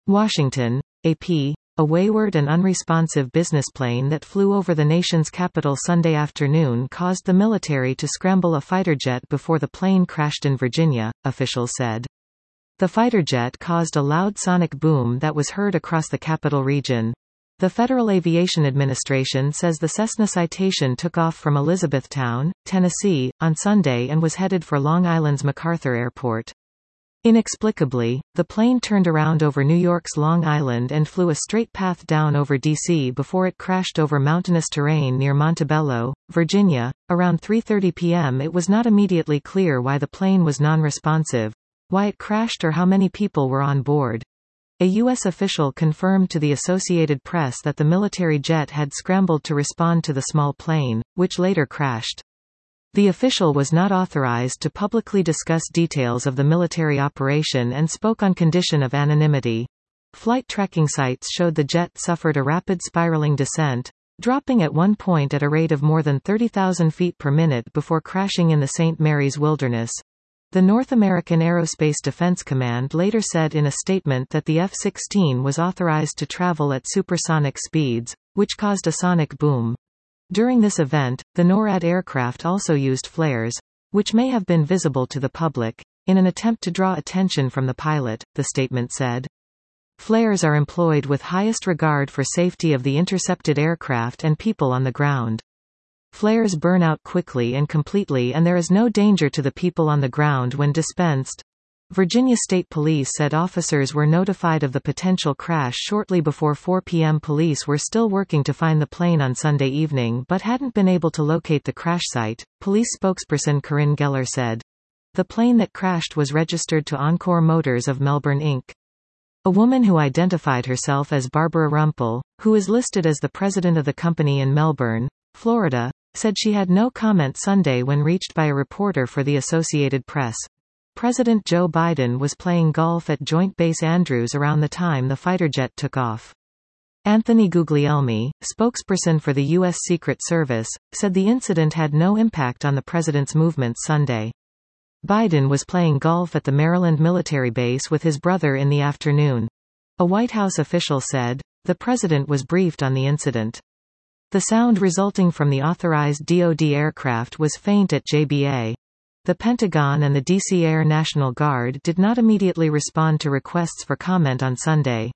Washington, AP. A wayward and unresponsive business plane that flew over the nation's capital Sunday afternoon caused the military to scramble a fighter jet before the plane crashed in Virginia, officials said. The fighter jet caused a loud sonic boom that was heard across the capital region. The Federal Aviation Administration says the Cessna Citation took off from Elizabethtown, Tennessee, on Sunday and was headed for Long Island's MacArthur Airport. Inexplicably, the plane turned around over New York's Long Island and flew a straight path down over D.C. before it crashed over mountainous terrain near Montebello, Virginia. Around 3:30 p.m. it was not immediately clear why the plane was non-responsive, why it crashed or how many people were on board. A U.S. official confirmed to the Associated Press that the military jet had scrambled to respond to the small plane, which later crashed. The official was not authorized to publicly discuss details of the military operation and spoke on condition of anonymity. Flight tracking sites showed the jet suffered a rapid spiraling descent, dropping at one point at a rate of more than 30,000 feet per minute before crashing in the St. Mary's Wilderness. The North American Aerospace Defense Command later said in a statement that the F-16 was authorized to travel at supersonic speeds, which caused a sonic boom. During this event, the NORAD aircraft also used flares, which may have been visible to the public, in an attempt to draw attention from the pilot, the statement said. Flares are employed with highest regard for safety of the intercepted aircraft and people on the ground. Flares burn out quickly and completely and there is no danger to the people on the ground when dispensed. Virginia State Police said officers were notified of the potential crash shortly before 4 p.m. Police were still working to find the plane on Sunday evening but hadn't been able to locate the crash site, police spokesperson Corinne Geller said. The plane that crashed was registered to Encore Motors of Melbourne Inc. A woman who identified herself as Barbara Rumpel, who is listed as the president of the company in Melbourne, Florida, said she had no comment Sunday when reached by a reporter for the Associated Press. President Joe Biden was playing golf at Joint Base Andrews around the time the fighter jet took off. Anthony Guglielmi, spokesperson for the U.S. Secret Service, said the incident had no impact on the president's movements Sunday. Biden was playing golf at the Maryland military base with his brother in the afternoon. A White House official said, the president was briefed on the incident. The sound resulting from the authorized DoD aircraft was faint at JBA. The Pentagon and the D.C. Air National Guard did not immediately respond to requests for comment on Sunday.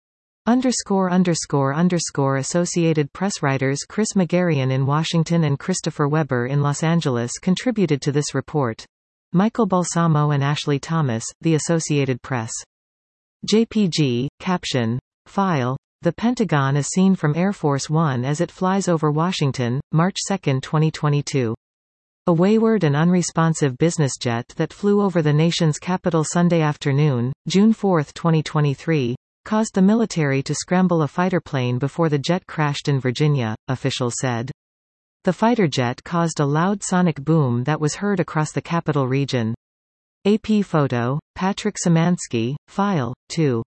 Associated Press writers Chris Magarian in Washington and Christopher Weber in Los Angeles contributed to this report. Michael Balsamo and Ashley Thomas, The Associated Press. JPG, caption. File. The Pentagon is seen from Air Force One as it flies over Washington, March 2, 2022. A wayward and unresponsive business jet that flew over the nation's capital Sunday afternoon, June 4, 2023, caused the military to scramble a fighter plane before the jet crashed in Virginia, officials said. The fighter jet caused a loud sonic boom that was heard across the capital region. AP photo, Patrick Szymanski, File. 2.